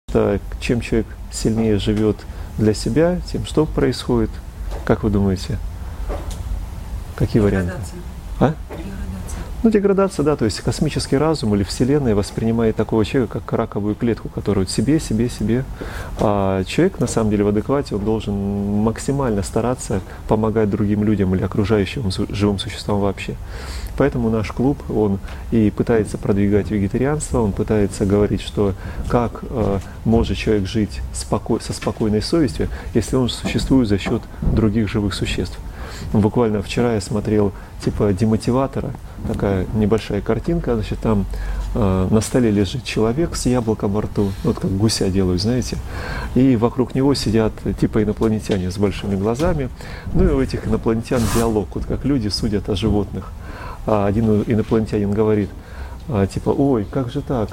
Чем человек сильнее живет для себя, тем что происходит? Как вы думаете? Какие варианты? А? Ну, деградация, да, то есть космический разум или Вселенная воспринимает такого человека, как раковую клетку, которую себе. А человек, на самом деле, в адеквате, он должен максимально стараться помогать другим людям или окружающим живым существам вообще. Поэтому наш клуб, он и пытается продвигать вегетарианство, он пытается говорить, что как может человек жить со спокойной совестью, если он существует за счет других живых существ. Буквально вчера я смотрел типа демотиватора, такая небольшая картинка, значит, там на столе лежит человек с яблоком во рту, вот как гуся делают, знаете, и вокруг него сидят типа инопланетяне с большими глазами, ну и у этих инопланетян диалог, вот как люди судят о животных. А один инопланетянин говорит, типа, ой, как же так?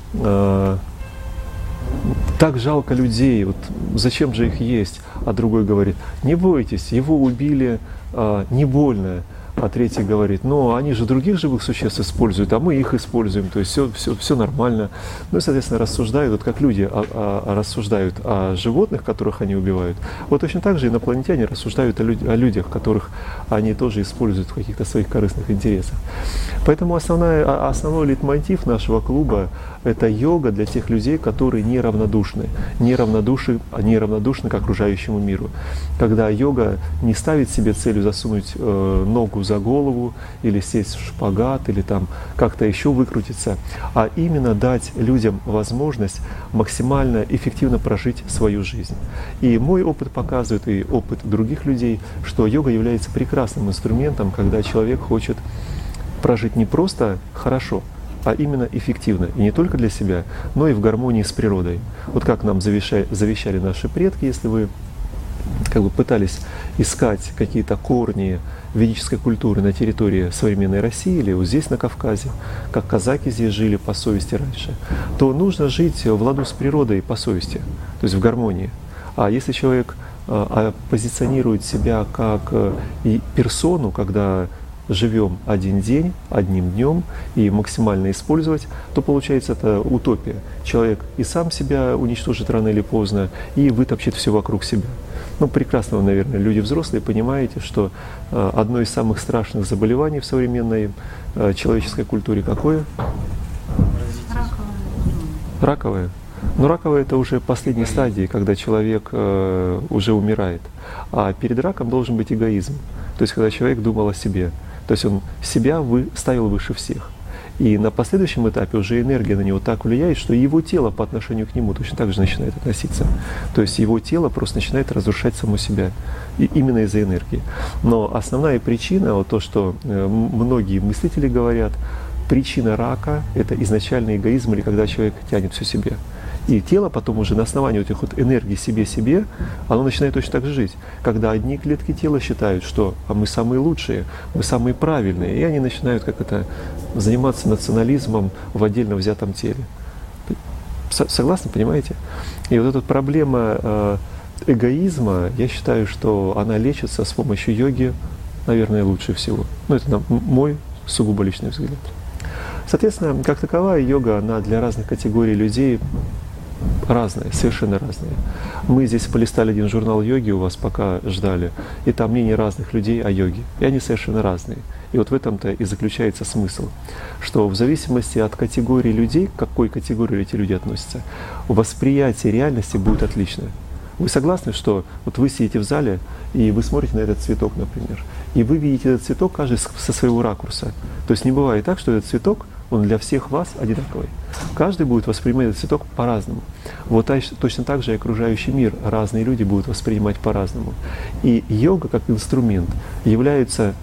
Так жалко людей, вот зачем же их есть? А другой говорит, не бойтесь, его убили, не больно. А третий говорит, ну они же других живых существ используют, а мы их используем, то есть все нормально. Ну и, соответственно, рассуждают, вот как люди рассуждают о животных, которых они убивают. Вот точно так же инопланетяне рассуждают о людях, которых они тоже используют в каких-то своих корыстных интересах. Поэтому основной лейтмотив нашего клуба – это йога для тех людей, которые неравнодушны к окружающему миру. Когда йога не ставит себе целью засунуть ногу за голову, или сесть в шпагат, или там как-то еще выкрутиться, а именно дать людям возможность максимально эффективно прожить свою жизнь. И мой опыт показывает, и опыт других людей, что йога является прекрасным инструментом, когда человек хочет прожить не просто хорошо, а именно эффективно. И не только для себя, но и в гармонии с природой. Вот как нам завещали наши предки, если вы пытались искать какие-то корни ведической культуры на территории современной России или вот здесь на Кавказе, как казаки здесь жили по совести раньше, то нужно жить в ладу с природой по совести, то есть в гармонии. А если человек позиционирует себя как персону, когда живем один день, одним днем и максимально использовать, то получается это утопия. Человек и сам себя уничтожит рано или поздно и вытопчет все вокруг себя. Ну, прекрасно, наверное, люди взрослые понимаете, что одно из самых страшных заболеваний в современной человеческой культуре какое? Раковое. Но раковое это уже последней стадии, когда человек уже умирает. А перед раком должен быть эгоизм. То есть, когда человек думал о себе. То есть он себя ставил выше всех. И на последующем этапе уже энергия на него так влияет, что его тело по отношению к нему точно так же начинает относиться. То есть его тело просто начинает разрушать само себя. И именно из-за энергии. Но основная причина, вот то, что многие мыслители говорят, причина рака – это изначальный эгоизм, или когда человек тянет все себе. И тело потом уже на основании этих вот энергий себе, оно начинает точно так же жить. Когда одни клетки тела считают, что мы самые лучшие, мы самые правильные, и они начинают заниматься национализмом в отдельно взятом теле. Согласны, понимаете? И вот эта проблема эгоизма, я считаю, что она лечится с помощью йоги, наверное, лучше всего. Ну, это мой сугубо личный взгляд. Соответственно, как таковая йога, она для разных категорий людей разные, совершенно разные. Мы здесь полистали один журнал йоги у вас, пока ждали, и там мнения разных людей о йоге, и они совершенно разные. И вот в этом-то и заключается смысл, что в зависимости от категории людей, к какой категории эти люди относятся, восприятие реальности будет отличное. Вы согласны, что вот вы сидите в зале, и вы смотрите на этот цветок, например, и вы видите этот цветок каждый со своего ракурса. То есть не бывает так, что этот цветок, он для всех вас одинаковый. Каждый будет воспринимать этот цветок по-разному. Вот точно так же и окружающий мир разные люди будут воспринимать по-разному. И йога как инструмент является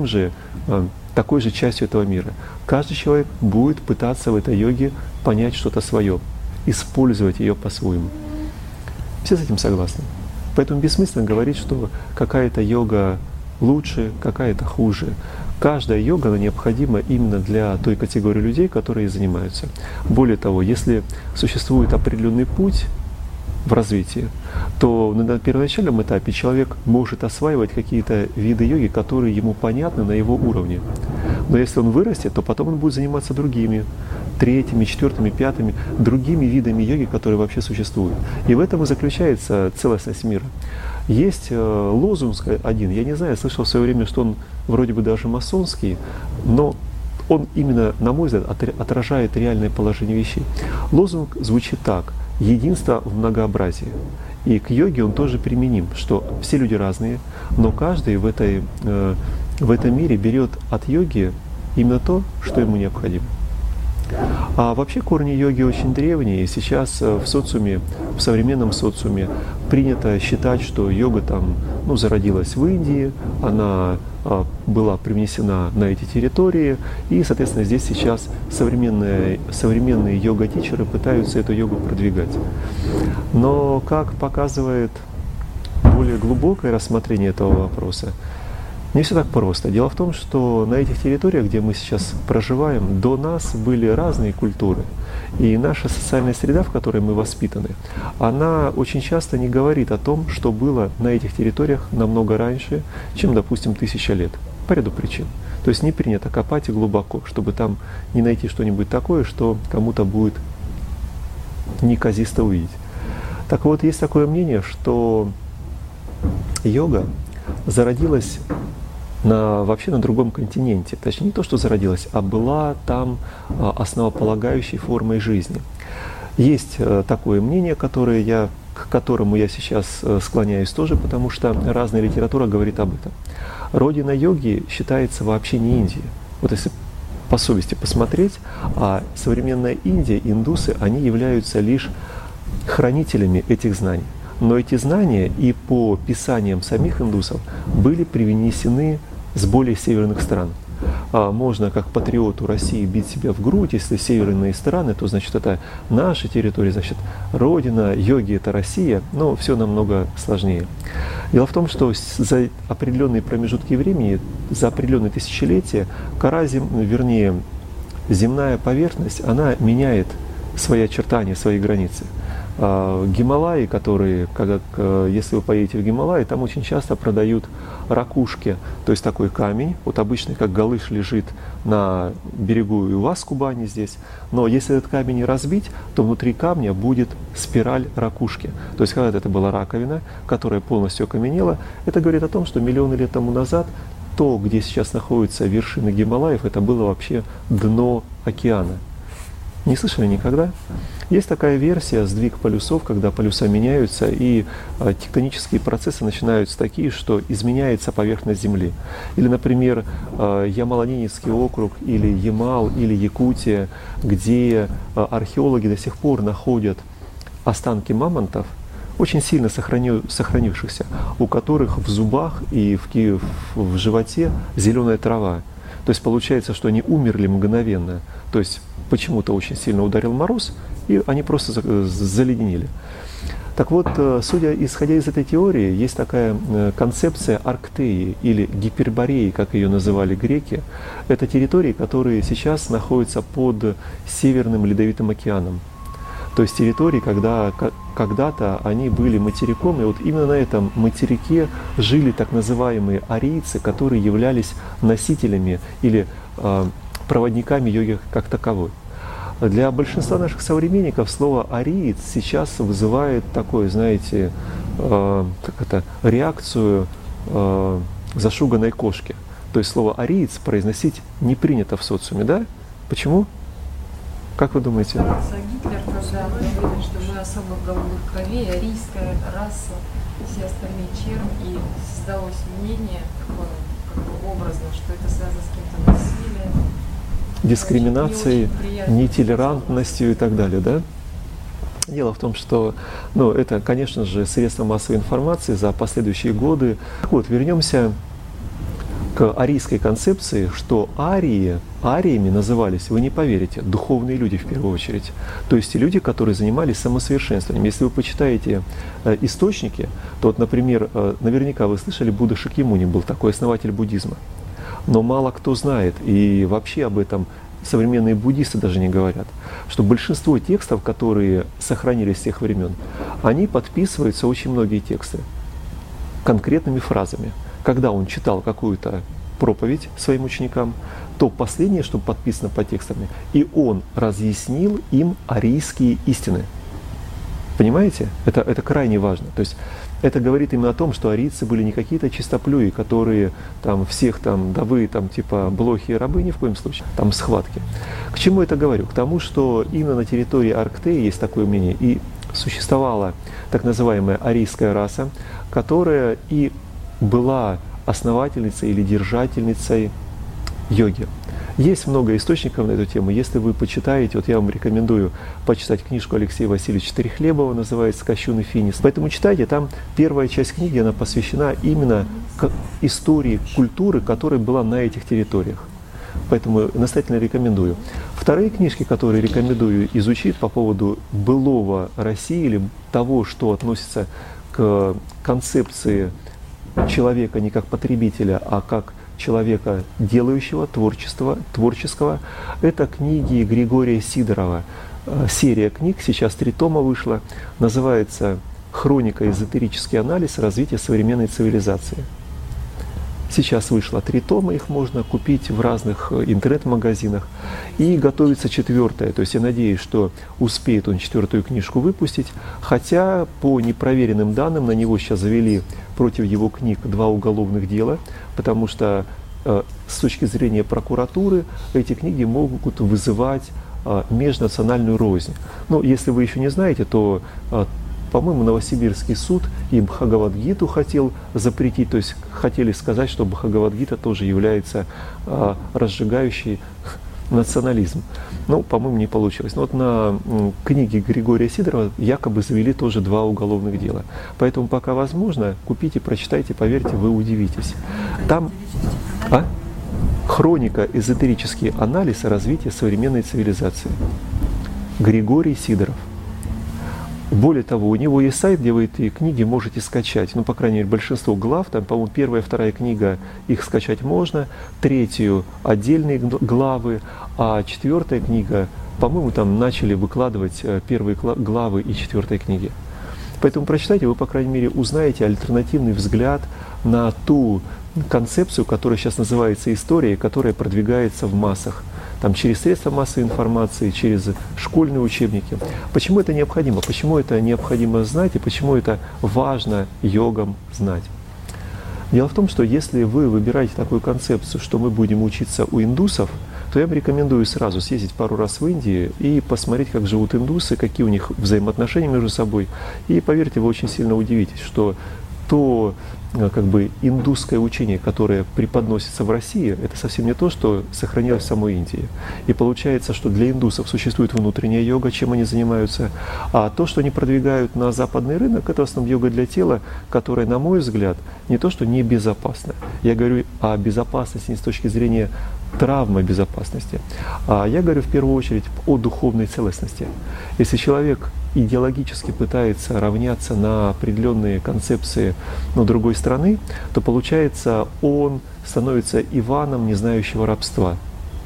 такой же частью этого мира. Каждый человек будет пытаться в этой йоге понять что-то свое, использовать ее по-своему. Все с этим согласны. Поэтому бессмысленно говорить, что какая-то йога лучше, какая-то хуже. Каждая йога, она необходима именно для той категории людей, которые занимаются. Более того, если существует определенный путь в развитии, то на первоначальном этапе человек может осваивать какие-то виды йоги, которые ему понятны на его уровне. Но если он вырастет, то потом он будет заниматься другими, третьими, четвертыми, пятыми, другими видами йоги, которые вообще существуют. И в этом и заключается целостность мира. Есть лозунг один, я не знаю, я слышал в свое время, что он вроде бы даже масонский, но он именно, на мой взгляд, отражает реальное положение вещей. Лозунг звучит так: единство в многообразии. И к йоге он тоже применим, что все люди разные, но каждый в этом мире берет от йоги именно то, что ему необходимо. А вообще корни йоги очень древние, и сейчас в социуме, в современном социуме принято считать, что йога там, зародилась в Индии, она была привнесена на эти территории, и, соответственно, здесь сейчас современные йога-тичеры пытаются эту йогу продвигать. Но, как показывает более глубокое рассмотрение этого вопроса, не все так просто. Дело в том, что на этих территориях, где мы сейчас проживаем, до нас были разные культуры. И наша социальная среда, в которой мы воспитаны, она очень часто не говорит о том, что было на этих территориях намного раньше, чем, допустим, 1000 лет. По ряду причин. То есть не принято копать и глубоко, чтобы там не найти что-нибудь такое, что кому-то будет неказисто увидеть. Так вот, есть такое мнение, что йога зародилась вообще на другом континенте. Точнее, не то, что зародилась, а была там основополагающей формой жизни. Есть такое мнение, к которому я сейчас склоняюсь тоже, потому что разная литература говорит об этом. Родина йоги считается вообще не Индия. Вот если по совести посмотреть, а современная Индия, индусы, они являются лишь хранителями этих знаний. Но эти знания и по писаниям самих индусов были привнесены с более северных стран. Можно как патриоту России бить себя в грудь, если северные страны, то значит это наша территория, значит родина йоги это Россия, но все намного сложнее. Дело в том, что за определенные промежутки времени, за определенные тысячелетия, земная поверхность, она меняет свои очертания, свои границы. Гималаи, если вы поедете в Гималаи, там очень часто продают ракушки, то есть такой камень, вот обычный, как галыш, лежит на берегу и у вас в Кубани здесь, но если этот камень разбить, то внутри камня будет спираль ракушки. То есть когда это была раковина, которая полностью окаменела, это говорит о том, что миллионы лет тому назад то, где сейчас находятся вершины Гималаев, это было вообще дно океана. Не слышали никогда? Есть такая версия, сдвиг полюсов, когда полюса меняются, и тектонические процессы начинаются такие, что изменяется поверхность Земли. Или, например, Ямало-Ненецкий округ, или Ямал, или Якутия, где археологи до сих пор находят останки мамонтов, очень сильно сохранившихся, у которых в зубах и в животе зеленая трава. То есть получается, что они умерли мгновенно. То есть почему-то очень сильно ударил мороз, и они просто заледенели. Так вот, исходя из этой теории, есть такая концепция Арктеи или Гипербореи, как ее называли греки. Это территории, которые сейчас находятся под Северным Ледовитым океаном. То есть территории, когда-то они были материком, и вот именно на этом материке жили так называемые арийцы, которые являлись носителями или проводниками йоги как таковой. Для большинства наших современников слово «ариец» сейчас вызывает такое, знаете, реакцию зашуганной кошки. То есть слово «ариец» произносить не принято в социуме, да? Почему? Как вы думаете? Гитлер тоже говорил, что мы особо голубых кровей, арийская раса, все остальные черни, и создалось мнение такое, как бы образно, что это связано с каким-то насилием, дискриминацией, нетолерантностью и так далее, да? Дело в том, что это, конечно же, средства массовой информации за последующие годы. Вот, вернемся к арийской концепции, что ариями назывались, вы не поверите, духовные люди в первую очередь. То есть те люди, которые занимались самосовершенствованием. Если вы почитаете источники, то вот, например, наверняка вы слышали, Будда Шакьямуни был такой основатель буддизма. Но мало кто знает, и вообще об этом современные буддисты даже не говорят, что большинство текстов, которые сохранились с тех времен, они подписываются, очень многие тексты, конкретными фразами. Когда он читал какую-то проповедь своим ученикам, то последнее, что подписано под текстами, и он разъяснил им арийские истины. Понимаете? Это крайне важно. То есть это говорит именно о том, что арийцы были не какие-то чистоплюи, которые там всех там, да вы там типа блохи и рабы, ни в коем случае, там схватки. К чему это говорю? К тому, что именно на территории Арктеи есть такое мнение, и существовала так называемая арийская раса, которая и была основательницей или держательницей йоги. Есть много источников на эту тему. Если вы почитаете, вот я вам рекомендую почитать книжку Алексея Васильевича Трехлебова, называется «Кощун и Финис». Поэтому читайте, там первая часть книги, она посвящена именно к истории культуры, которая была на этих территориях. Поэтому настоятельно рекомендую. Вторые книжки, которые рекомендую изучить по поводу былого России или того, что относится к концепции человека не как потребителя, а как человека делающего, творческого. Это книги Григория Сидорова. Серия книг, сейчас 3 тома вышла, называется «Хроника. Эзотерический анализ развития современной цивилизации». Сейчас вышло 3 тома, их можно купить в разных интернет-магазинах. И готовится 4-я. То есть я надеюсь, что успеет он 4-ю книжку выпустить. Хотя по непроверенным данным на него сейчас завели против его книг 2 уголовных дела, потому что с точки зрения прокуратуры эти книги могут вызывать межнациональную рознь. Но если вы еще не знаете, то по-моему, Новосибирский суд и Бхагавад-гиту хотел запретить, то есть хотели сказать, что Бхагавад-гита тоже является разжигающей национализм. Но, по-моему, не получилось. Но вот на книге Григория Сидорова якобы завели тоже 2 уголовных дела. Поэтому, пока возможно, купите, прочитайте, поверьте, вы удивитесь. Там хроника, эзотерический анализ развития современной цивилизации. Григорий Сидоров. Более того, у него есть сайт, где вы эти книги можете скачать. Ну, по крайней мере, большинство глав, там, по-моему, 1-я, 2-я книга, их скачать можно, 3-ю отдельные главы, а 4-я книга, по-моему, там начали выкладывать 1-е главы и 4-й книги. Поэтому прочитайте, вы, по крайней мере, узнаете альтернативный взгляд на ту концепцию, которая сейчас называется историей, которая продвигается в массах. Там, через средства массовой информации, через школьные учебники. Почему это необходимо? Почему это необходимо знать и почему это важно йогам знать? Дело в том, что если вы выбираете такую концепцию, что мы будем учиться у индусов, то я вам рекомендую сразу съездить пару раз в Индию и посмотреть, как живут индусы, какие у них взаимоотношения между собой. И поверьте, вы очень сильно удивитесь, что то как бы индусское учение, которое преподносится в России, это совсем не то, что сохранилось в самой Индии. И получается, что для индусов существует внутренняя йога, чем они занимаются, а то, что они продвигают на западный рынок, это в основном йога для тела, которая, на мой взгляд, не то, что небезопасна. Я говорю о безопасности не с точки зрения травмы безопасности, а я говорю в первую очередь о духовной целостности. Если человек идеологически пытается равняться на определенные концепции другой страны, то получается, он становится Иваном, не знающего рабства.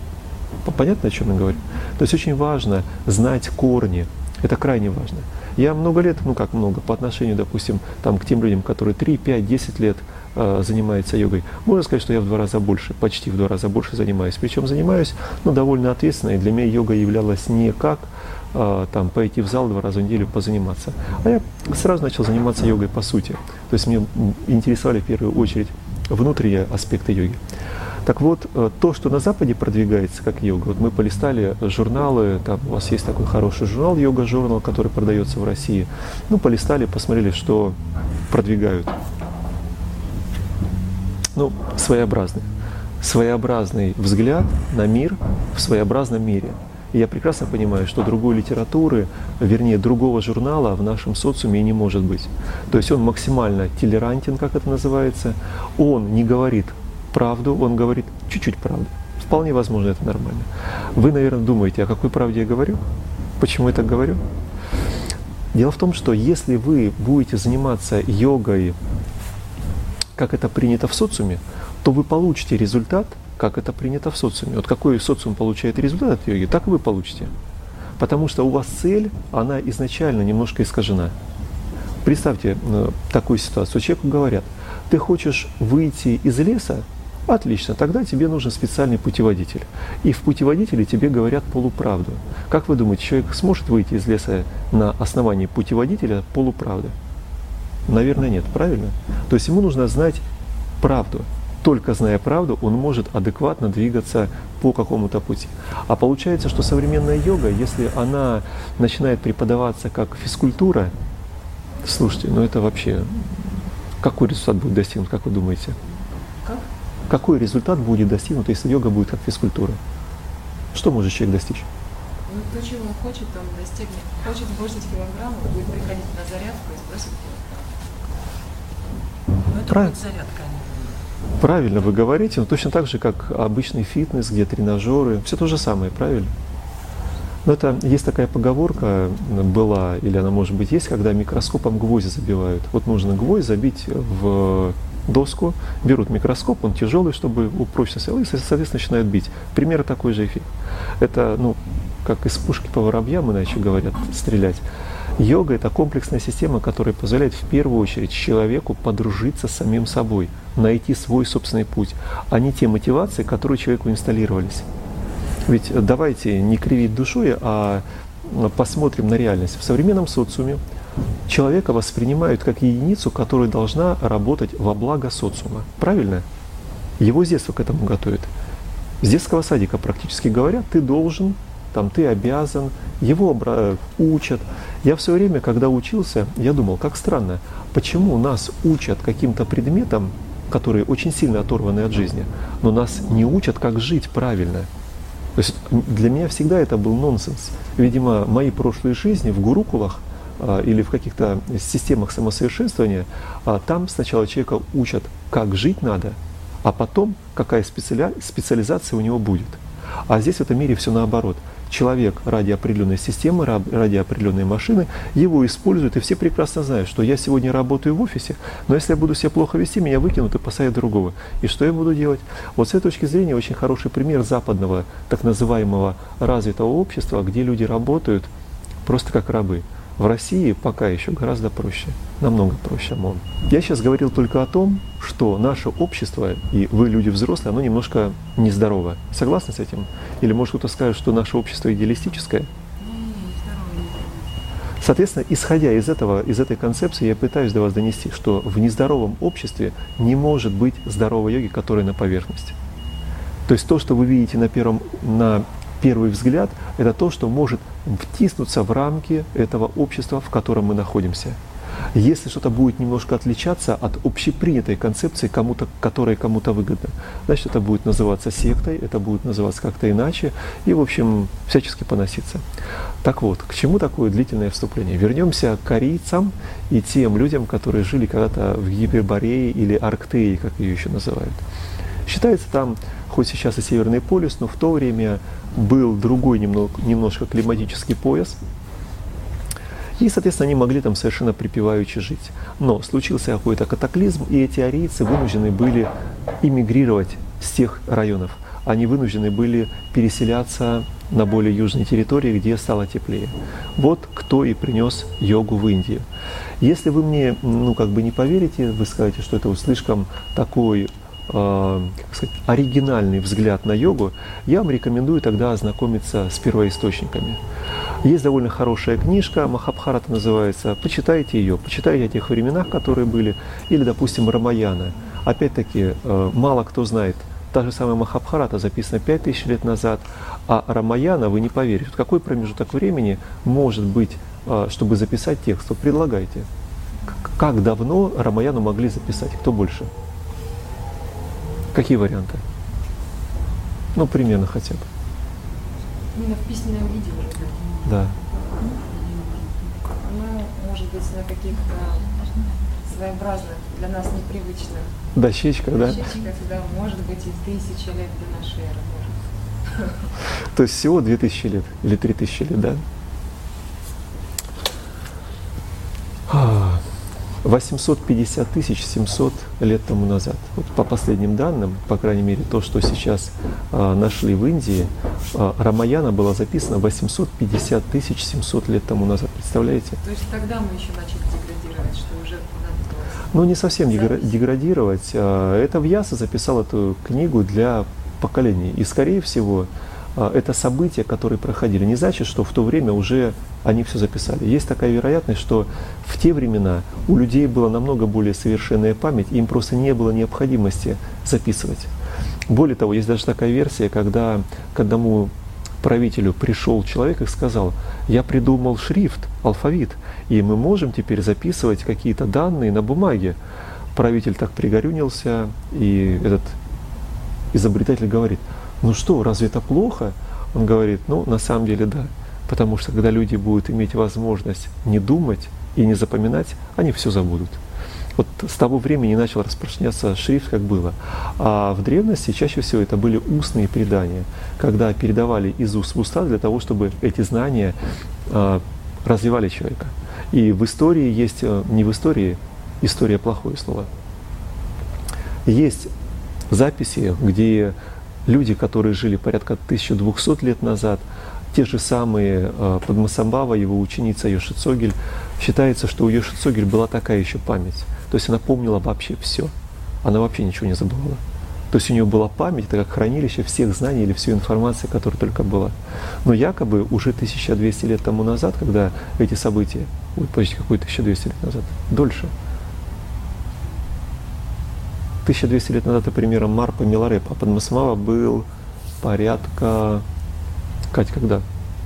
Понятно, о чем я говорю? То есть очень важно знать корни. Это крайне важно. Я много лет, по отношению, допустим, к тем людям, которые 3, 5, 10 лет занимаются йогой, можно сказать, что я в 2 раза больше, почти в 2 раза больше занимаюсь. Причем занимаюсь довольно ответственно, и для меня йога являлась не как пойти в зал 2 раза в неделю позаниматься. А я сразу начал заниматься йогой по сути. То есть мне интересовали в первую очередь внутренние аспекты йоги. Так вот, то, что на Западе продвигается как йога, вот мы полистали журналы, там у вас есть такой хороший журнал, йога-журнал, который продается в России, полистали, посмотрели, что продвигают. Своеобразный взгляд на мир в своеобразном мире. И я прекрасно понимаю, что другой литературы, вернее, другого журнала в нашем социуме и не может быть. То есть он максимально толерантен, как это называется, он не говорит правду, он говорит чуть-чуть правду. Вполне возможно, это нормально. Вы, наверное, думаете, о какой правде я говорю? Почему я так говорю? Дело в том, что если вы будете заниматься йогой, как это принято в социуме, то вы получите результат, как это принято в социуме. Вот какой социум получает результат от йоги, так и вы получите. Потому что у вас цель, она изначально немножко искажена. Представьте такую ситуацию. Человеку говорят, ты хочешь выйти из леса, Отлично, тогда тебе нужен специальный путеводитель. И в путеводителе тебе говорят полуправду. Как вы думаете, человек сможет выйти из леса на основании путеводителя полуправды? Наверное, нет, правильно? То есть ему нужно знать правду. Только зная правду, он может адекватно двигаться по какому-то пути. А получается, что современная йога, если она начинает преподаваться как физкультура, слушайте, ну это вообще... Какой результат будет достигнут, как вы думаете? Как? Какой результат будет достигнут, если йога будет как физкультура? Что может человек достичь? Ну, то, чего он хочет, он достигнет. Хочет сбросить килограммы, будет приходить на зарядку и сбросит килограммы. Ну, это Правильно. будет зарядка, а не... Правильно вы говорите, но точно так же, как обычный фитнес, где тренажеры, все то же самое, правильно? Но это есть такая поговорка, была, или она может быть есть, когда микроскопом гвозди забивают. Вот нужно гвоздь забить в доску, берут микроскоп, он тяжелый, чтобы упрочиться, и, соответственно, начинают бить. Примерно такой же эффект. Это, ну, как из пушки по воробьям, иначе говорят, стрелять. Йога – это комплексная система, которая позволяет в первую очередь человеку подружиться с самим собой, найти свой собственный путь, а не те мотивации, которые человеку инсталлировались. Ведь давайте не кривить душой, а посмотрим на реальность. В современном социуме человека воспринимают как единицу, которая должна работать во благо социума. Правильно? Его с детства к этому готовят. С детского садика практически говорят, ты должен, там, ты обязан, его учат. Я в свое время, когда учился, я думал, как странно, почему нас учат каким-то предметам, которые очень сильно оторваны от жизни, но нас не учат, как жить правильно. То есть для меня всегда это был нонсенс. Видимо, мои прошлые жизни в гурукулах или в каких-то системах самосовершенствования, там сначала человека учат, как жить надо, а потом какая специализация у него будет. А здесь в этом мире все наоборот. Человек ради определенной системы, ради определенной машины, его используют, и все прекрасно знают, что я сегодня работаю в офисе, но если я буду себя плохо вести, меня выкинут и посадят другого. И что я буду делать? Вот с этой точки зрения очень хороший пример западного, так называемого развитого общества, где люди работают просто как рабы. В России пока еще гораздо проще, намного проще, ОМОН. Я сейчас говорил только о том, что наше общество, и вы, люди взрослые, оно немножко нездорово. Согласны с этим? Или может кто-то скажет, что наше общество идеалистическое? Соответственно, исходя из этой концепции, я пытаюсь до вас донести, что в нездоровом обществе не может быть здоровой йоги, которая на поверхности. То есть то, что вы видите на первый взгляд, это то, что может втиснуться в рамки этого общества, в котором мы находимся. Если что-то будет немножко отличаться от общепринятой концепции, которая кому-то выгодна, значит, это будет называться сектой, это будет называться как-то иначе и, в общем, всячески поноситься. Так вот, к чему такое длительное вступление? Вернемся к арийцам и тем людям, которые жили когда-то в Гиперборее или Арктее, как ее еще называют. Считается там, хоть сейчас и Северный полюс, но в то время был другой немножко климатический пояс. И, соответственно, они могли там совершенно припеваючи жить. Но случился какой-то катаклизм, и эти арийцы вынуждены были эмигрировать с тех районов. Они вынуждены были переселяться на более южные территории, где стало теплее. Вот кто и принес йогу в Индию. Если вы мне, не поверите, вы скажете, что это слишком такой оригинальный взгляд на йогу, я вам рекомендую тогда ознакомиться с первоисточниками. Есть довольно хорошая книжка, Махабхарата называется, почитайте ее, почитайте о тех временах, которые были, или, допустим, Рамаяна. Опять-таки, мало кто знает, та же самая Махабхарата записана 5000 лет назад, а Рамаяна, вы не поверите, какой промежуток времени может быть, чтобы записать текст? Вот предлагайте. Как давно Рамаяну могли записать? Кто больше? Какие варианты? Примерно хотя бы. Именно в письменном виде уже. Да. Может быть, на каких-то своеобразных, для нас непривычных дощечках, да? Дощечках, да, может быть, и 1000 лет до нашей эры. Может. То есть всего 2000 лет или 3000 лет, да? 850 700 лет тому назад. Вот по последним данным, по крайней мере, то, что сейчас нашли в Индии, Рамаяна была записана 850 700 лет тому назад. Представляете? То есть тогда мы еще начали деградировать, что уже понадобилось. Ну, не совсем деградировать. Это Вьяса записал эту книгу для поколений. И, скорее всего, это события, которые проходили. Не значит, что в то время уже они все записали. Есть такая вероятность, что в те времена у людей была намного более совершенная память, и им просто не было необходимости записывать. Более того, есть даже такая версия, когда к одному правителю пришел человек и сказал: я придумал шрифт, алфавит, и мы можем теперь записывать какие-то данные на бумаге. Правитель так пригорюнился, и этот изобретатель говорит: ну что, разве это плохо? Он говорит: ну, на самом деле да, потому что когда люди будут иметь возможность не думать и не запоминать, они все забудут. Вот с того времени начал распространяться шрифт, как было. А в древности чаще всего это были устные предания, когда передавали из уст в уста для того, чтобы эти знания развивали человека. И в истории есть, не в истории, история плохое слово, есть записи, где люди, которые жили порядка 1200 лет назад, те же самые Падмасамбхава, его ученица Йоши-Цогель, считается, что у Йоши-Цогель была такая еще память. То есть она помнила вообще все. Она вообще ничего не забывала. То есть у нее была память, это как хранилище всех знаний или всей информации, которая только была. Но якобы уже 1200 лет тому назад, когда эти события, почти какой 1200 лет назад, дольше, 1200 лет назад, например, Марпа Миларепа, Падмасамбхава был порядка... Кать, когда?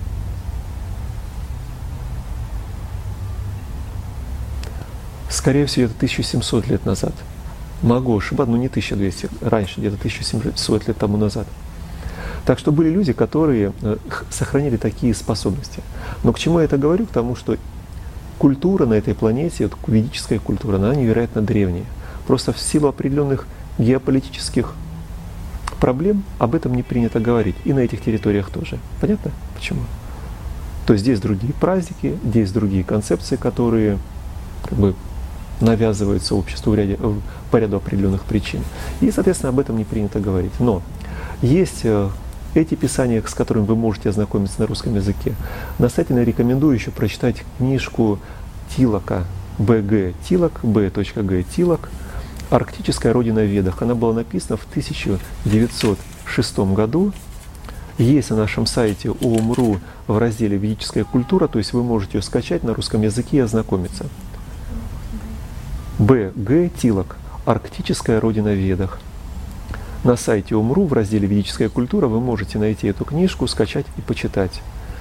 Скорее всего, это 1700 лет назад. Могу ошибаться, но не 1200, раньше, где-то 1700 лет тому назад. Так что были люди, которые сохранили такие способности. Но к чему я это говорю? К тому, что культура на этой планете, вот ведическая культура, она невероятно древняя. Просто в силу определенных геополитических проблем об этом не принято говорить. И на этих территориях тоже. Понятно? Почему? То есть здесь другие праздники, здесь другие концепции, которые как бы навязываются обществу по ряду определенных причин. И, соответственно, об этом не принято говорить. Но есть эти писания, с которыми вы можете ознакомиться на русском языке. Настоятельно рекомендую еще прочитать книжку Тилака, Б.Г. Тилак, Б.Г. Тилак «Арктическая родина в Ведах». Она была написана в 1906 году. Есть на нашем сайте ООМ.ру в разделе «Ведическая культура», то есть вы можете ее скачать на русском языке и ознакомиться. Б.Г. Тилак «Арктическая родина в Ведах». На сайте ООМ.ру в разделе «Ведическая культура» вы можете найти эту книжку, скачать и почитать.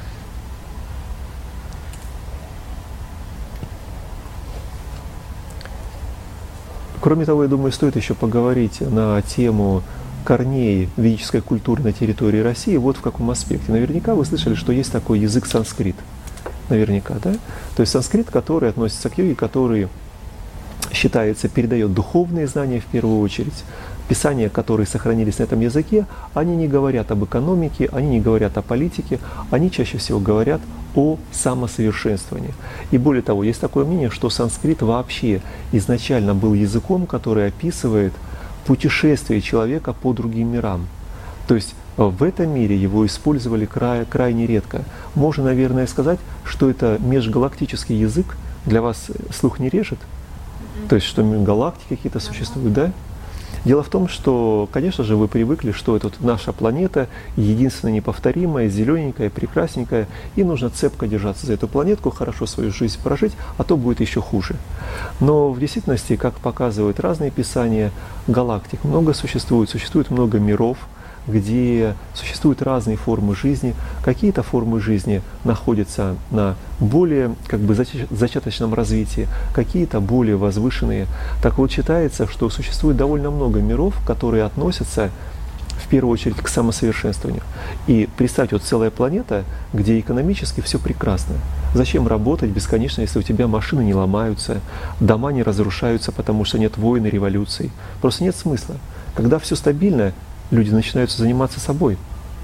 Кроме того, я думаю, стоит еще поговорить на тему корней ведической культуры на территории России. Вот в каком аспекте. Наверняка вы слышали, что есть такой язык санскрит. Наверняка, да? То есть санскрит, который относится к йоге, который считается, передает духовные знания в первую очередь. Писания, которые сохранились на этом языке, они не говорят об экономике, они не говорят о политике, они чаще всего говорят о самосовершенствовании. И более того, есть такое мнение, что санскрит вообще изначально был языком, который описывает путешествие человека по другим мирам. То есть в этом мире его использовали крайне редко. Можно, наверное, сказать, что это межгалактический язык. Для вас слух не режет? То есть, что галактики какие-то существуют, да? Дело в том, что, конечно же, вы привыкли, что это наша планета, единственная неповторимая, зелененькая, прекрасненькая, и нужно цепко держаться за эту планетку, хорошо свою жизнь прожить, а то будет еще хуже. Но в действительности, как показывают разные писания, галактик много существует много миров, где существуют разные формы жизни. Какие-то формы жизни находятся на более зачаточном развитии, какие-то более возвышенные. Так вот, считается, что существует довольно много миров, которые относятся в первую очередь к самосовершенствованию. И представьте, вот целая планета, где экономически все прекрасно. Зачем работать бесконечно, если у тебя машины не ломаются, дома не разрушаются, потому что нет войн и революций? Просто нет смысла. Когда все стабильно, люди начинают заниматься собой.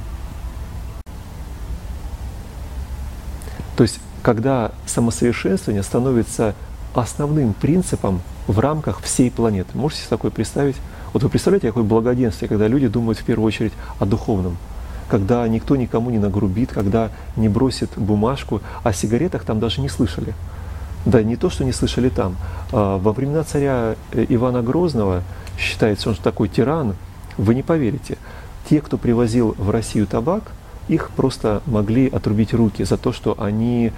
То есть, когда самосовершенствование становится основным принципом в рамках всей планеты. Можете себе такое представить? Вот вы представляете, какое благоденствие, когда люди думают в первую очередь о духовном. Когда никто никому не нагрубит, когда не бросит бумажку, о сигаретах там даже не слышали. Да не то, что не слышали там. Во времена царя Ивана Грозного, считается, он такой тиран, вы не поверите. Те, кто привозил в Россию табак, их просто могли отрубить руки за то, что они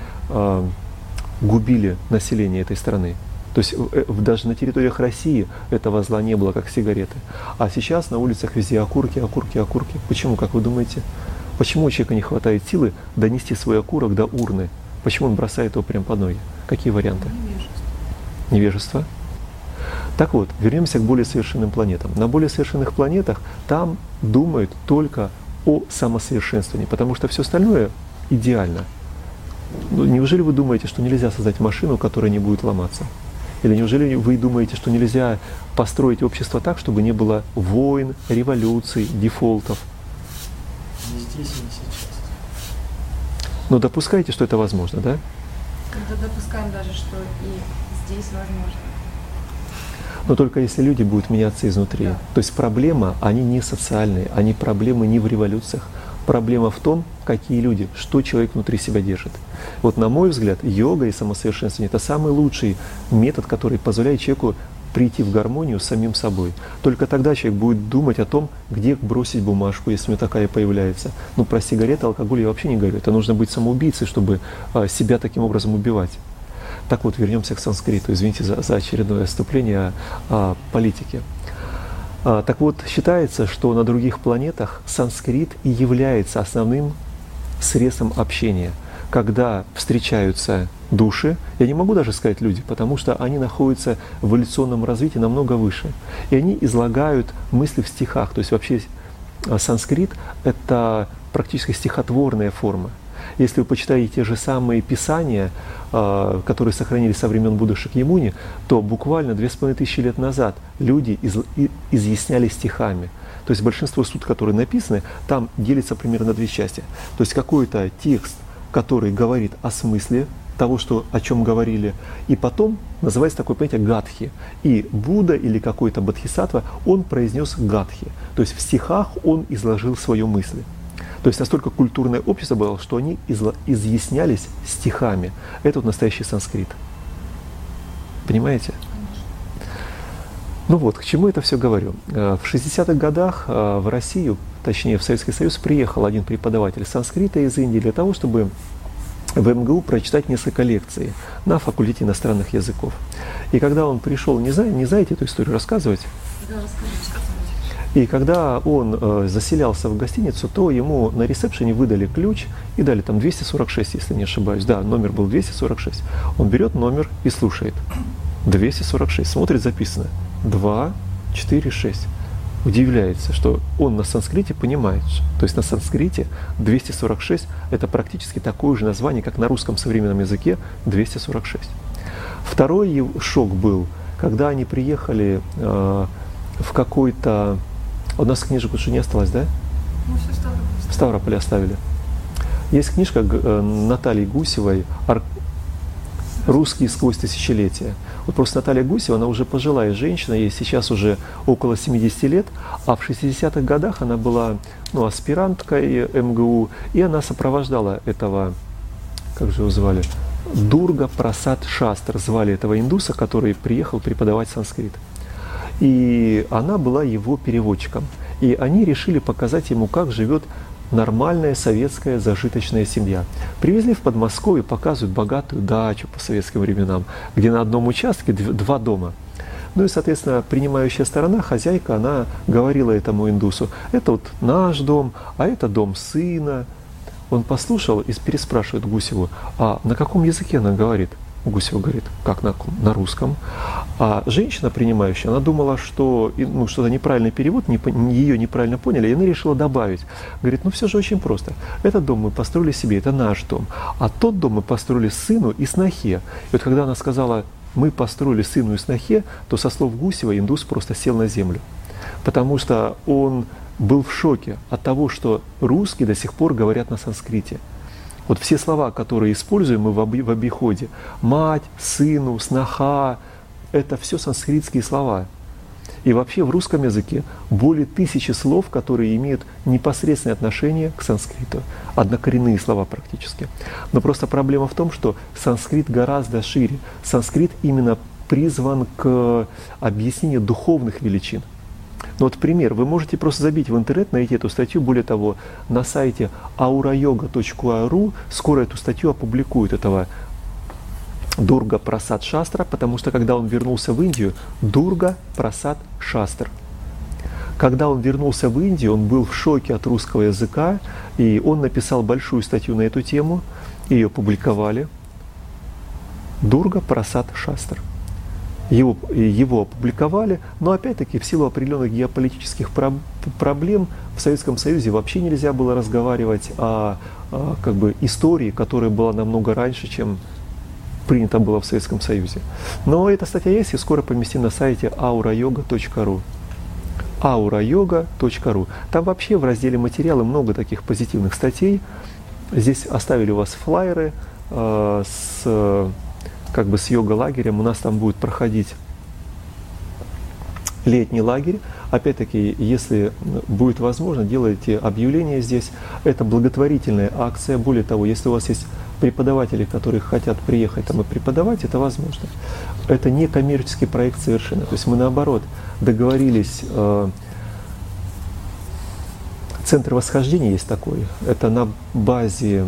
губили население этой страны. То есть даже на территориях России этого зла не было, как сигареты. А сейчас на улицах везде окурки, окурки, окурки. Почему, как вы думаете? Почему у человека не хватает силы донести свой окурок до урны? Почему он бросает его прямо под ноги? Какие варианты? Невежество. Так вот, вернемся к более совершенным планетам. На более совершенных планетах там думают только о самосовершенствовании, потому что все остальное идеально. Ну, неужели вы думаете, что нельзя создать машину, которая не будет ломаться? Или неужели вы думаете, что нельзя построить общество так, чтобы не было войн, революций, дефолтов? Не здесь и не сейчас. Но допускаете, что это возможно, да? Да, допускаем даже, что и здесь возможно. Но только если люди будут меняться изнутри. Да. То есть проблема, они не социальные, они проблемы не в революциях. Проблема в том, какие люди, что человек внутри себя держит. Вот на мой взгляд, йога и самосовершенствование – это самый лучший метод, который позволяет человеку прийти в гармонию с самим собой. Только тогда человек будет думать о том, где бросить бумажку, если у него такая появляется. Ну, про сигареты, алкоголь я вообще не говорю. Это нужно быть самоубийцей, чтобы себя таким образом убивать. Так вот, вернемся к санскриту. Извините за очередное отступление о политике. Так вот, считается, что на других планетах санскрит и является основным средством общения. Когда встречаются души, я не могу даже сказать люди, потому что они находятся в эволюционном развитии намного выше. И они излагают мысли в стихах. То есть вообще санскрит – это практически стихотворная форма. Если вы почитаете те же самые писания, которые сохранились со времен Будды Шакьямуни, то буквально 2500 лет назад люди изъясняли стихами. То есть большинство суд, которые написаны, там делится примерно на две части. То есть какой-то текст, который говорит о смысле того, о чем говорили, и потом называется такое понятие гадхи. И Будда или какой-то бодхисаттва, он произнес гадхи. То есть в стихах он изложил свою мысль. То есть настолько культурное общество было, что они изъяснялись стихами. Это вот настоящий санскрит. Понимаете? Ну вот, к чему это все говорю. В 60-х годах в Россию, точнее в Советский Союз, приехал один преподаватель санскрита из Индии для того, чтобы в МГУ прочитать несколько лекций на факультете иностранных языков. И когда он пришел, не знаете эту историю рассказывать? Да, расскажите. И когда он заселялся в гостиницу, то ему на ресепшене выдали ключ и дали там 246, если не ошибаюсь. Да, номер был 246. Он берет номер и слушает. 246. Смотрит, записано. 2, 4, 6. Удивляется, что он на санскрите понимает. То есть на санскрите 246 – это практически такое же название, как на русском современном языке 246. Второй шок был, когда они приехали в какой-то… У нас книжек уже не осталось, да? Ну, все в Ставрополе оставили. Есть книжка Натальи Гусевой «Русские сквозь тысячелетия». Вот просто Наталья Гусева, она уже пожилая женщина, ей сейчас уже около 70 лет, а в 60-х годах она была аспиранткой МГУ, и она сопровождала этого, как же его звали, Дурга Прасад Шастр, звали этого индуса, который приехал преподавать санскрит. И она была его переводчиком. И они решили показать ему, как живет нормальная советская зажиточная семья. Привезли в Подмосковье, показывают богатую дачу по советским временам, где на одном участке 2 дома. Ну и, соответственно, принимающая сторона, хозяйка, она говорила этому индусу: это вот наш дом, а это дом сына. Он послушал и переспрашивает Гусеву: а на каком языке она говорит? Гусева говорит: как на русском. А женщина, принимающая, она думала, что что-то неправильный перевод, ее неправильно поняли, и она решила добавить. Говорит: все же очень просто. Этот дом мы построили себе, это наш дом. А тот дом мы построили сыну и снохе. И вот когда она сказала: мы построили сыну и снохе, то со слов Гусева индус просто сел на землю. Потому что он был в шоке от того, что русские до сих пор говорят на санскрите. Вот все слова, которые используем мы в обиходе, мать, сыну, сноха, это все санскритские слова. И вообще в русском языке более 1000 слов, которые имеют непосредственное отношение к санскриту. Однокоренные слова практически. Но просто проблема в том, что санскрит гораздо шире. Санскрит именно призван к объяснению духовных величин. Ну вот пример, вы можете просто забить в интернет, найти эту статью. Более того, на сайте aurayoga.ru скоро эту статью опубликуют, этого Дурга Прасад Шастра, потому что когда он вернулся в Индию, Дурга Прасад Шастр. Когда он вернулся в Индию, он был в шоке от русского языка, и он написал большую статью на эту тему, ее публиковали. Дурга Прасад Шастр. Его опубликовали, но опять-таки в силу определенных геополитических проблем в Советском Союзе вообще нельзя было разговаривать о как бы истории, которая была намного раньше, чем принято было в Советском Союзе. Но эта статья есть и скоро поместим на сайте aurayoga.ru. aurayoga.ru. Там вообще в разделе материалы много таких позитивных статей. Здесь оставили у вас флаеры с йога-лагерем. У нас там будет проходить летний лагерь. Опять-таки, если будет возможно, делайте объявление здесь. Это благотворительная акция. Более того, если у вас есть преподаватели, которые хотят приехать там и преподавать, это возможно. Это не коммерческий проект совершенно. То есть мы наоборот договорились. Центр восхождения есть такой. Это на базе...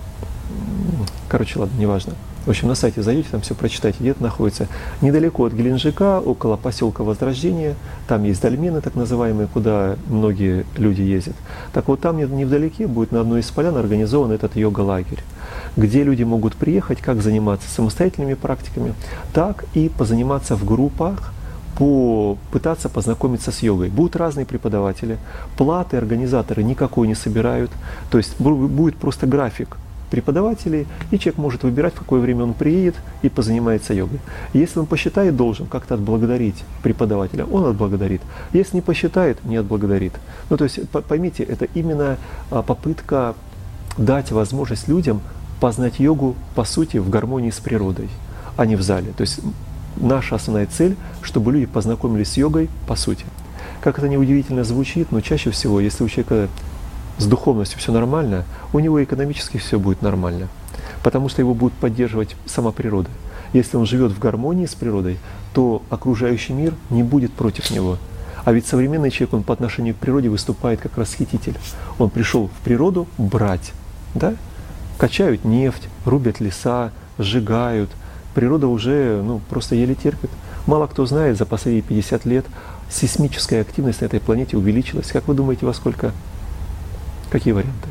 неважно. В общем, на сайте зайдете, там все прочитайте, где это находится. Недалеко от Геленджика, около поселка Возрождения. Там есть дольмены, так называемые, куда многие люди ездят. Так вот, там невдалеке будет на одной из полян организован этот йога-лагерь, где люди могут приехать, как заниматься самостоятельными практиками, так и позаниматься в группах, пытаться познакомиться с йогой. Будут разные преподаватели, платы организаторы никакой не собирают, то есть будет просто график преподавателей, и человек может выбирать, в какое время он приедет и позанимается йогой. Если он посчитает должен как-то отблагодарить преподавателя, он отблагодарит. Если не посчитает, не отблагодарит. Ну, то есть, поймите, это именно попытка дать возможность людям познать йогу, по сути, в гармонии с природой, а не в зале. То есть, наша основная цель, чтобы люди познакомились с йогой, по сути. Как это неудивительно звучит, но чаще всего, если у человека с духовностью все нормально, у него экономически все будет нормально, потому что его будет поддерживать сама природа. Если он живет в гармонии с природой, то окружающий мир не будет против него. А ведь современный человек, он по отношению к природе выступает как расхититель. Он пришел в природу брать, да? Качают нефть, рубят леса, сжигают. Природа уже просто еле терпит. Мало кто знает, за последние 50 лет сейсмическая активность на этой планете увеличилась. Как вы думаете, во сколько? Какие варианты?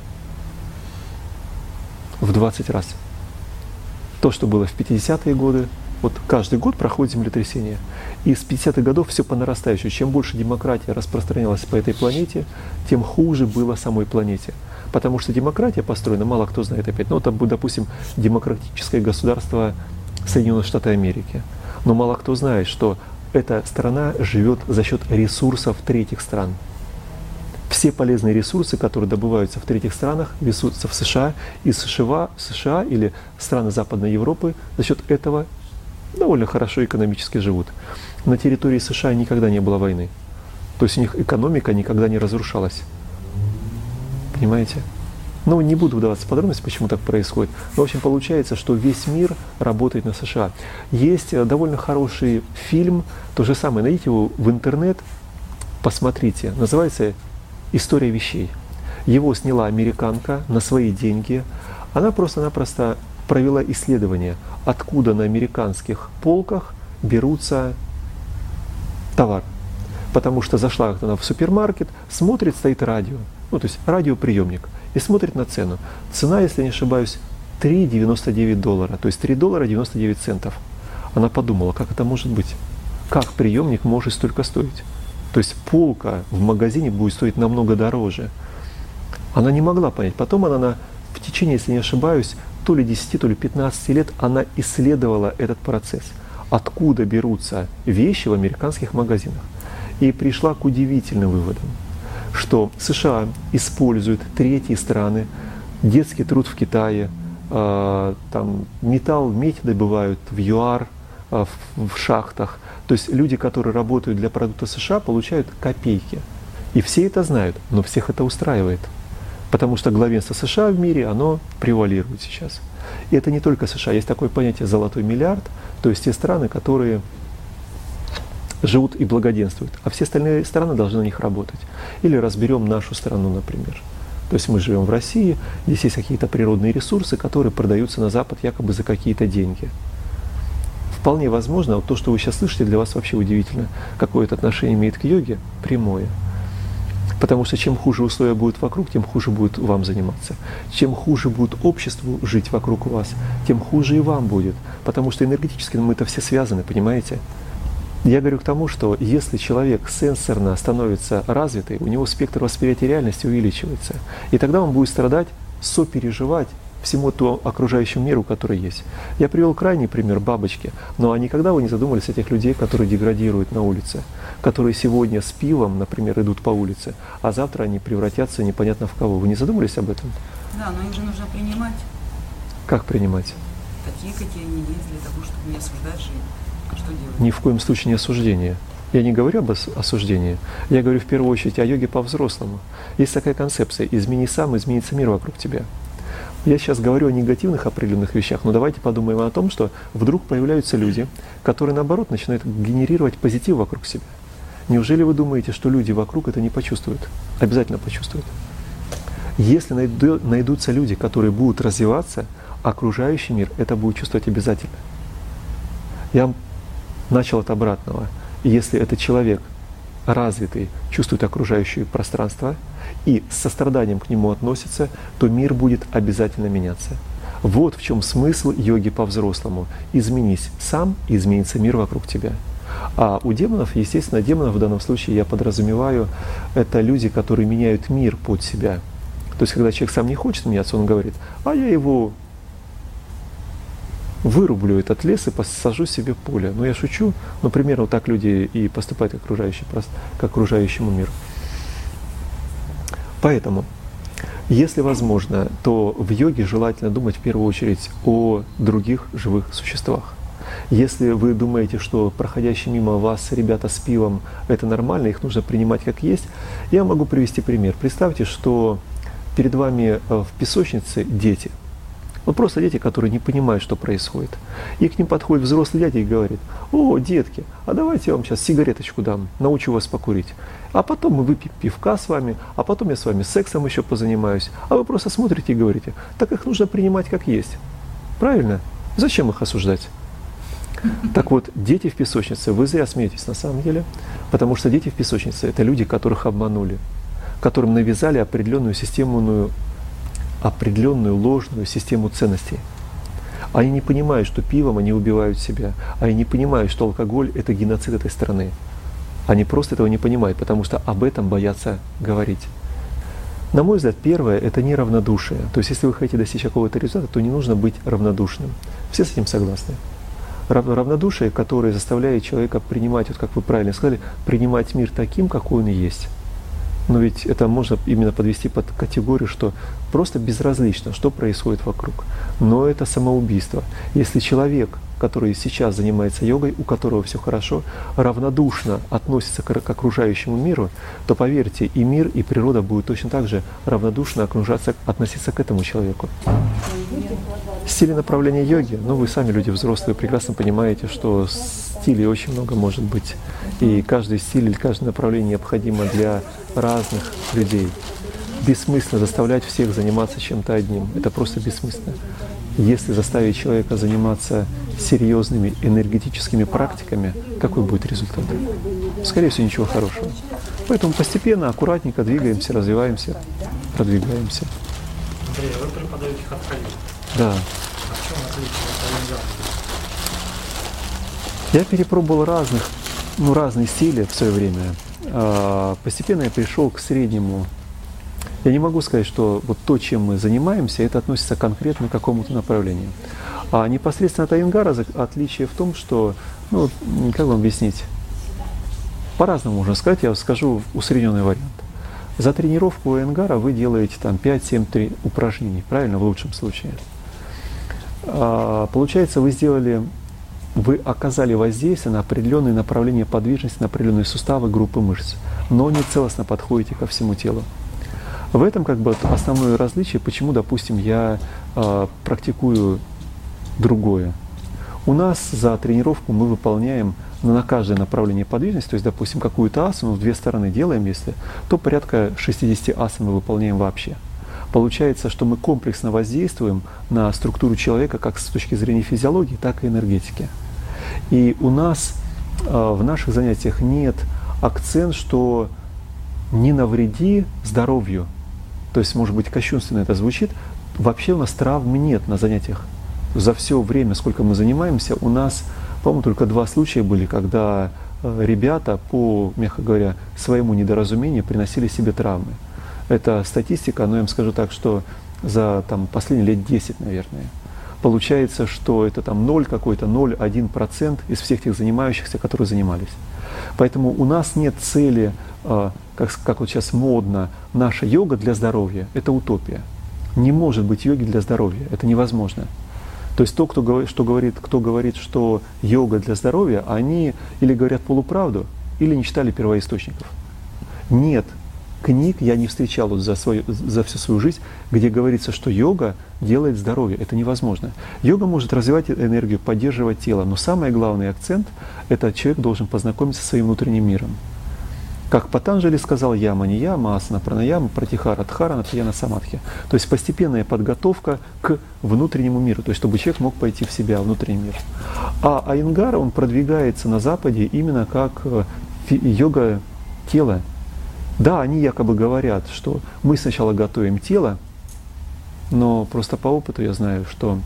В 20 раз. То, что было в 50-е годы, вот каждый год проходит землетрясение. И с 50-х годов все по нарастающей. Чем больше демократия распространялась по этой планете, тем хуже было самой планете. Потому что демократия построена, мало кто знает опять. Там, допустим, демократическое государство Соединенных Штатов Америки. Но мало кто знает, что эта страна живет за счет ресурсов третьих стран. Все полезные ресурсы, которые добываются в третьих странах, ресурсы в США, и США или страны Западной Европы за счет этого довольно хорошо экономически живут. На территории США никогда не было войны. То есть у них экономика никогда не разрушалась. Понимаете? Не буду вдаваться в подробности, почему так происходит. Но, в общем, получается, что весь мир работает на США. Есть довольно хороший фильм, то же самое, найдите его в интернет, посмотрите. Называется «История вещей». Его сняла американка на свои деньги. Она просто-напросто провела исследование, откуда на американских полках берутся товар. Потому что зашла она в супермаркет, смотрит, стоит радио, то есть радиоприемник, и смотрит на цену. Цена, если не ошибаюсь, $3.99, то есть $3.99. Она подумала, как это может быть? Как приемник может столько стоить? То есть полка в магазине будет стоить намного дороже. Она не могла понять. Потом она в течение, если не ошибаюсь, то ли 10, то ли 15 лет она исследовала этот процесс. Откуда берутся вещи в американских магазинах. И пришла к удивительным выводам, что США используют третьи страны, детский труд в Китае, там металл, медь добывают в ЮАР, в шахтах. То есть люди, которые работают для продукта США, получают копейки. И все это знают, но всех это устраивает. Потому что главенство США в мире, оно превалирует сейчас. И это не только США. Есть такое понятие «золотой миллиард», то есть те страны, которые живут и благоденствуют, а все остальные страны должны на них работать. Или разберем нашу страну, например. То есть мы живем в России, здесь есть какие-то природные ресурсы, которые продаются на Запад якобы за какие-то деньги. Вполне возможно, вот то, что вы сейчас слышите, для вас вообще удивительно, какое это отношение имеет к йоге, прямое. Потому что чем хуже условия будут вокруг, тем хуже будет вам заниматься. Чем хуже будет обществу жить вокруг вас, тем хуже и вам будет. Потому что энергетически мы-то все связаны, понимаете? Я говорю к тому, что если человек сенсорно становится развитый, у него спектр восприятия реальности увеличивается. И тогда он будет страдать, сопереживать всему тому окружающему миру, который есть. Я привел крайний пример бабочки, но никогда вы не задумывались о тех людей, которые деградируют на улице, которые сегодня с пивом, например, идут по улице, а завтра они превратятся непонятно в кого. Вы не задумывались об этом? Да, но их же нужно принимать. Как принимать? Такие, какие они есть, для того, чтобы не осуждать жизнь. А что делать? Ни в коем случае не осуждение. Я не говорю об осуждении. Я говорю в первую очередь о йоге по-взрослому. Есть такая концепция «измени сам, изменится мир вокруг тебя». Я сейчас говорю о негативных определенных вещах, но давайте подумаем о том, что вдруг появляются люди, которые, наоборот, начинают генерировать позитив вокруг себя. Неужели вы думаете, что люди вокруг это не почувствуют? Обязательно почувствуют. Если найдутся люди, которые будут развиваться, окружающий мир это будет чувствовать обязательно. Я начал от обратного. Если этот человек развитый, чувствует окружающее пространство и с состраданием к нему относится, то мир будет обязательно меняться. Вот в чем смысл йоги по-взрослому. Изменись сам, и изменится мир вокруг тебя. А у демонов, естественно, демонов в данном случае я подразумеваю, это люди, которые меняют мир под себя. То есть, когда человек сам не хочет меняться, он говорит, а я его вырублю этот лес и посажу себе поле. Ну, я шучу, но примерно вот так люди и поступают к окружающему миру. Поэтому, если возможно, то в йоге желательно думать в первую очередь о других живых существах. Если вы думаете, что проходящие мимо вас ребята с пивом это нормально, их нужно принимать как есть, я могу привести пример. Представьте, что перед вами в песочнице дети. Вот просто дети, которые не понимают, что происходит. И к ним подходит взрослый дядя и говорит: «О, детки, а давайте я вам сейчас сигареточку дам, научу вас покурить. А потом мы выпьем пивка с вами, а потом я с вами сексом еще позанимаюсь». А вы просто смотрите и говорите: так их нужно принимать как есть. Правильно? Зачем их осуждать? Так вот, дети в песочнице, вы зря смеетесь на самом деле, потому что дети в песочнице – это люди, которых обманули, которым навязали определенную ложную систему ценностей. Они не понимают, что пивом они убивают себя. Они не понимают, что алкоголь – это геноцид этой страны. Они просто этого не понимают, потому что об этом боятся говорить. На мой взгляд, первое – это неравнодушие. То есть, если вы хотите достичь какого-то результата, то не нужно быть равнодушным. Все с этим согласны. Равнодушие, которое заставляет человека принимать, вот как вы правильно сказали, принимать мир таким, какой он и есть. Но ведь это можно именно подвести под категорию, что просто безразлично, что происходит вокруг. Но это самоубийство. Если человек, который сейчас занимается йогой, у которого все хорошо, равнодушно относится к окружающему миру, то поверьте, и мир, и природа будут точно так же равнодушно относиться к этому человеку. Стили направления йоги, ну вы сами люди взрослые, прекрасно понимаете, что стилей очень много может быть. И каждый стиль или каждое направление необходимо для разных людей. Бессмысленно заставлять всех заниматься чем-то одним. Это просто бессмысленно. Если заставить человека заниматься серьезными энергетическими практиками, какой будет результат? Скорее всего, ничего хорошего. Поэтому постепенно, аккуратненько двигаемся, развиваемся, продвигаемся. Андрей, вы преподаете хатха-йогу. Да. А в чем отличие от Айенгара? Я перепробовал разные стили в свое время. Постепенно я пришел к среднему. Я не могу сказать, что вот то, чем мы занимаемся, это относится конкретно к какому-то направлению. А непосредственно от Айенгара отличие в том, что, ну, как вам объяснить? По-разному можно сказать, я скажу усредненный вариант. За тренировку Айенгара вы делаете там 5-7 упражнений, правильно, в лучшем случае. Получается, вы сделали вы оказали воздействие на определенные направления подвижности, на определенные суставы, группы мышц, но не целостно подходите ко всему телу. В этом как бы основное различие, почему, допустим, я практикую другое. У нас за тренировку мы выполняем на каждое направление подвижности, то есть, допустим, какую-то асану в две стороны делаем, если, то порядка 60 асан мы выполняем вообще. Получается, что мы комплексно воздействуем на структуру человека как с точки зрения физиологии, так и энергетики. И у нас в наших занятиях нет акцента, что не навреди здоровью. То есть, может быть, кощунственно это звучит. Вообще у нас травм нет на занятиях. За все время, сколько мы занимаемся, у нас, по-моему, только 2 случая были, когда ребята по, мягко говоря, своему недоразумению приносили себе травмы. Это статистика, но я вам скажу так, что за последние лет 10, наверное, получается, что это 0,1% из всех тех занимающихся, которые занимались. Поэтому у нас нет цели, как вот сейчас модно, наша йога для здоровья. Это утопия. Не может быть йоги для здоровья. Это невозможно. То есть кто говорит, что йога для здоровья, они или говорят полуправду, или не читали первоисточников. Нет книг я не встречал за всю свою жизнь, где говорится, что йога делает здоровье. Это невозможно. Йога может развивать энергию, поддерживать тело, но самый главный акцент – это человек должен познакомиться со своим внутренним миром. Как Патанджали сказал, яма не яма, асана пранаяма, пратихара дхарана, таяна самадхи. То есть постепенная подготовка к внутреннему миру, то есть чтобы человек мог пойти в себя, внутренний мир. А Айенгара, он продвигается на Западе именно как йога тела. Да, они якобы говорят, что мы сначала готовим тело, но просто по опыту я знаю, что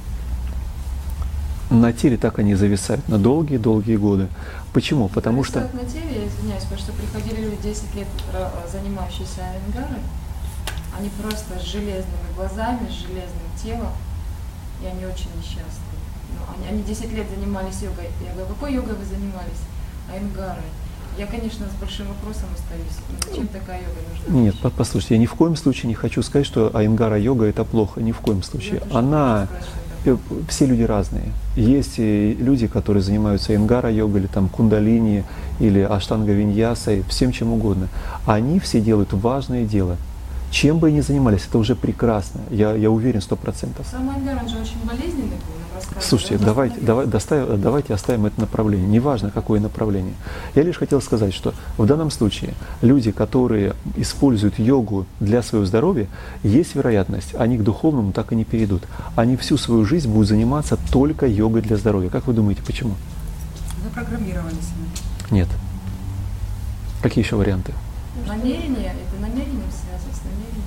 на теле так они зависают на долгие-долгие годы. Почему? Потому что... На теле, я извиняюсь, потому что приходили люди 10 лет, занимающиеся Айенгарой, они просто с железными глазами, с железным телом, и они очень несчастны. Они 10 лет занимались йогой. Я говорю, какой йогой вы занимались? Айенгарой. Я, конечно, с большим вопросом остаюсь. Зачем такая йога нужна? Нет, послушайте, я ни в коем случае не хочу сказать, что Айенгара-йога это плохо, ни в коем случае. Все люди разные. Есть люди, которые занимаются Айенгара-йогой, или кундалини, или аштанга-виньясой, всем чем угодно. Они все делают важное дело. Чем бы они ни занимались, это уже прекрасно. Я уверен 100%. Сам Айенгар, он же очень болезненный был. Слушайте, давайте оставим это направление. Неважно, какое направление. Я лишь хотел сказать, что в данном случае люди, которые используют йогу для своего здоровья, есть вероятность, они к духовному так и не перейдут. Они всю свою жизнь будут заниматься только йогой для здоровья. Как вы думаете, почему? Запрограммировались. Нет. Какие еще варианты? Намерение, это намерение связано с намерением.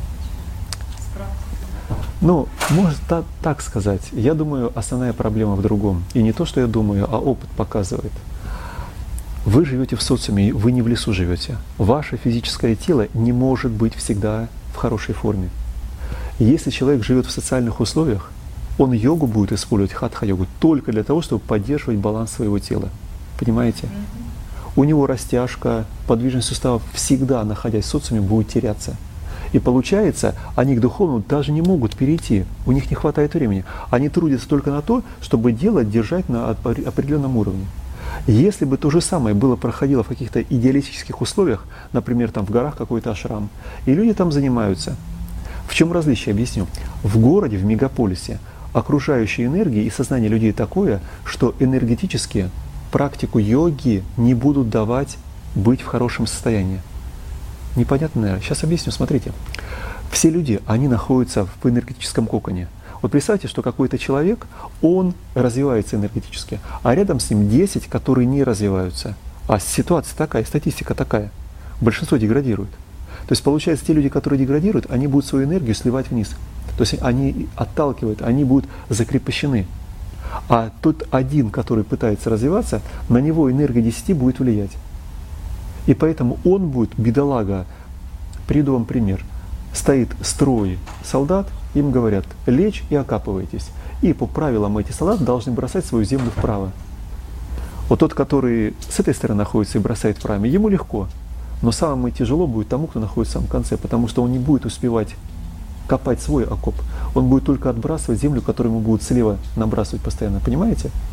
Ну, можно так сказать. Я думаю, основная проблема в другом. И не то, что я думаю, а опыт показывает. Вы живете в социуме, вы не в лесу живете. Ваше физическое тело не может быть всегда в хорошей форме. Если человек живет в социальных условиях, он йогу будет использовать, хатха-йогу, только для того, чтобы поддерживать баланс своего тела. Понимаете? У него растяжка, подвижность суставов всегда, находясь в социуме, будет теряться. И получается, они к духовному даже не могут перейти, у них не хватает времени. Они трудятся только на то, чтобы дело держать на определенном уровне. Если бы то же самое проходило в каких-то идеалистических условиях, например, в горах какой-то ашрам, и люди там занимаются. В чем различие, объясню. В городе, в мегаполисе, окружающая энергия и сознание людей такое, что энергетически практику йоги не будут давать быть в хорошем состоянии. Непонятно, наверное. Сейчас объясню. Смотрите. Все люди, они находятся в энергетическом коконе. Вот представьте, что какой-то человек, он развивается энергетически, а рядом с ним 10, которые не развиваются. А ситуация такая, статистика такая. Большинство деградирует. То есть получается, те люди, которые деградируют, они будут свою энергию сливать вниз. То есть они отталкивают, они будут закрепощены. А тот один, который пытается развиваться, на него энергия 10 будет влиять. И поэтому он будет, бедолага, приведу вам пример. Стоит строй солдат, им говорят, лечь и окапывайтесь. И по правилам эти солдаты должны бросать свою землю вправо. Вот тот, который с этой стороны находится и бросает вправо, ему легко. Но самое тяжело будет тому, кто находится в самом конце, потому что он не будет успевать копать свой окоп. Он будет только отбрасывать землю, которую ему будут слева набрасывать постоянно. Понимаете?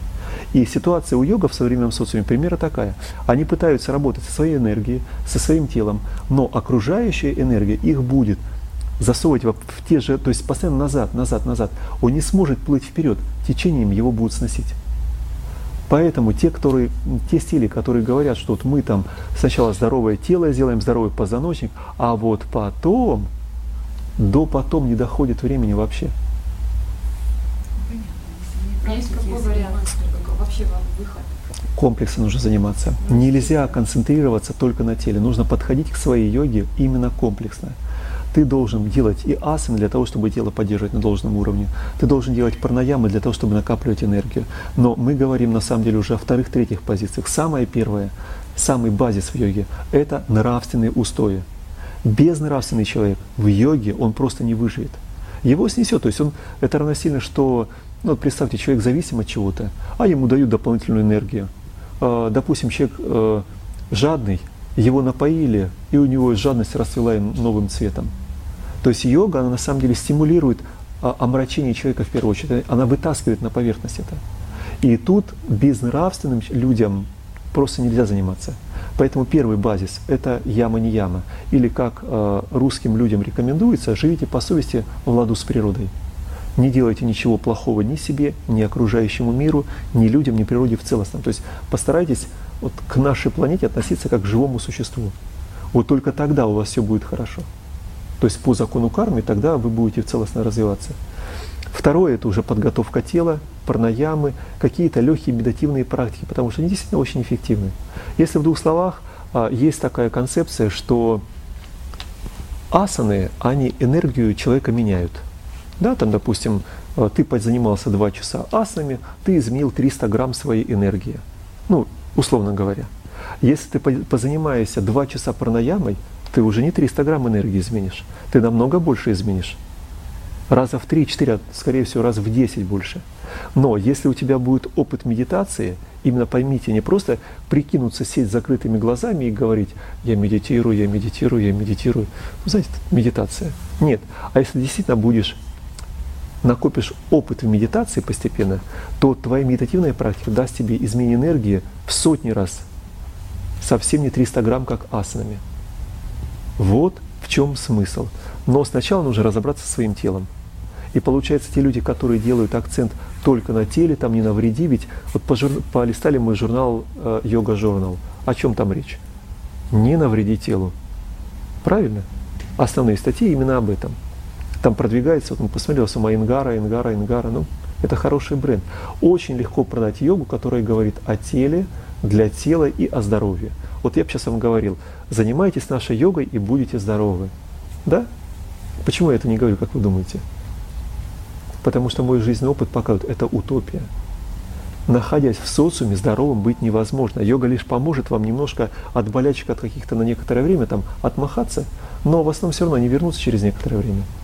И ситуация у йогов в современном социуме примерно такая. Они пытаются работать со своей энергией, со своим телом, но окружающая энергия их будет засовывать в те же, то есть постоянно назад, назад, назад. Он не сможет плыть вперед, течением его будут сносить. Поэтому те стили, которые говорят, что вот мы там сначала здоровое тело сделаем, здоровый позвоночник, а вот потом, до потом не доходит времени вообще. Есть какой вариант, вообще вам выход? Комплексно нужно заниматься. Нельзя концентрироваться только на теле. Нужно подходить к своей йоге именно комплексно. Ты должен делать и асаны для того, чтобы тело поддерживать на должном уровне. Ты должен делать пранаямы для того, чтобы накапливать энергию. Но мы говорим на самом деле уже о вторых, третьих позициях. Самое первое, самый базис в йоге – это нравственные устои. Безнравственный человек в йоге, он просто не выживет. Его снесет. То есть это равносильно, что, ну, представьте, человек зависим от чего-то, а ему дают дополнительную энергию. Допустим, человек жадный, его напоили, и у него жадность расцвела новым цветом. То есть йога, она на самом деле стимулирует омрачение человека в первую очередь. Она вытаскивает на поверхность это. И тут безнравственным людям просто нельзя заниматься. Поэтому первый базис – это яма-не-яма. Или как русским людям рекомендуется, живите по совести в ладу с природой. Не делайте ничего плохого ни себе, ни окружающему миру, ни людям, ни природе в целостном. То есть постарайтесь вот к нашей планете относиться как к живому существу. Вот только тогда у вас все будет хорошо. То есть по закону кармы тогда вы будете целостно развиваться. Второе – это уже подготовка тела, пранаямы, какие-то легкие медитативные практики, потому что они действительно очень эффективны. Если в двух словах, есть такая концепция, что асаны, они энергию человека меняют. Да, там, допустим, ты занимался 2 часа асанами, ты изменил 300 грамм своей энергии. Ну, условно говоря. Если ты позанимаешься 2 часа пранаямой, ты уже не 300 грамм энергии изменишь, ты намного больше изменишь. Раза в 3-4, скорее всего, раз в 10 больше. Но если у тебя будет опыт медитации, именно поймите, не просто прикинуться, сесть с закрытыми глазами и говорить: я медитирую, я медитирую, я медитирую. Вы знаете, медитация. Нет. А если действительно накопишь опыт в медитации постепенно, то твоя медитативная практика даст тебе изменение энергии в сотни раз. Совсем не 300 грамм, как асанами. Вот в чем смысл. Но сначала нужно разобраться со своим телом. И получается, те люди, которые делают акцент только на теле, там не навреди, ведь вот полистали мы журнал Yoga Journal. О чем там речь? Не навреди телу. Правильно? Основные статьи именно об этом. Там продвигается, вот мы посмотрели, сама Ингара, ну, это хороший бренд. Очень легко продать йогу, которая говорит о теле, для тела и о здоровье. Вот я бы сейчас вам говорил: занимайтесь нашей йогой и будете здоровы. Да? Почему я это не говорю, как вы думаете? Потому что мой жизненный опыт показывает, это утопия. Находясь в социуме, здоровым быть невозможно. Йога лишь поможет вам немножко от болячек, от каких-то на некоторое время там отмахаться, но в основном все равно они вернутся через некоторое время.